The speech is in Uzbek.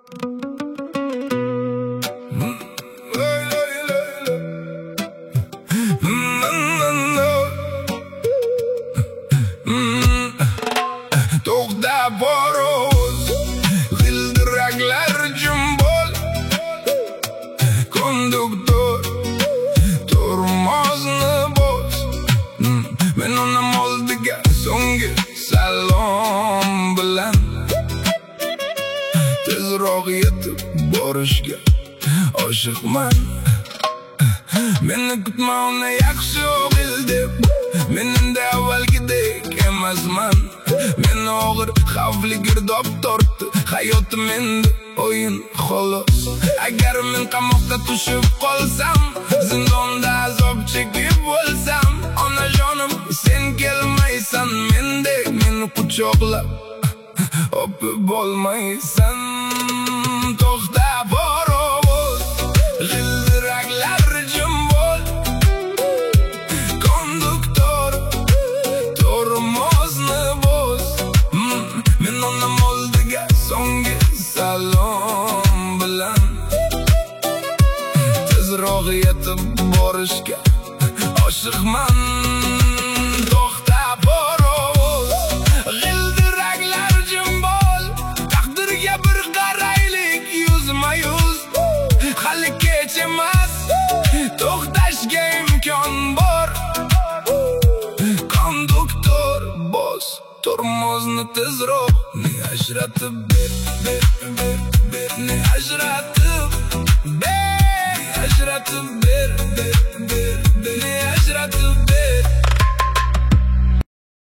To'xta parovoz, g'ildiraklar jim bo'l. Konduktor, tormozni bos. Men onam oldiga so'nggi salom bilan tezroq yetib borishga oshiqman. Meni kutma, uni yaxshi o'g'il deb, men endi avvalgidek emasman. Men og'ir, xavfli girdob tortdi hayotim endi o'yin xolos. Agar men qamoqda tushib qolsam, zindonda azob chekib o'lsam, onajonim sen kelmaysan mendek meni quchoqlab o'pib olmaysan. To'xta parovoz, g'ildiraklar jim bo'l. Konduktor, tormozni bos. Men onam oldiga so'nggi salom bilan tezroq yetib borishga oshiqman. To'xta parovoz, g'ildiraklar jim bo'l. Taqdirga bir qaraylik yuzma-yuz. Hali kech emas, to'xtashga imkon bor. Konduktor, bos tormozni tezroq. Ne ajratib ber, ne ajratib ber, ne ajratib ber, ne ajratib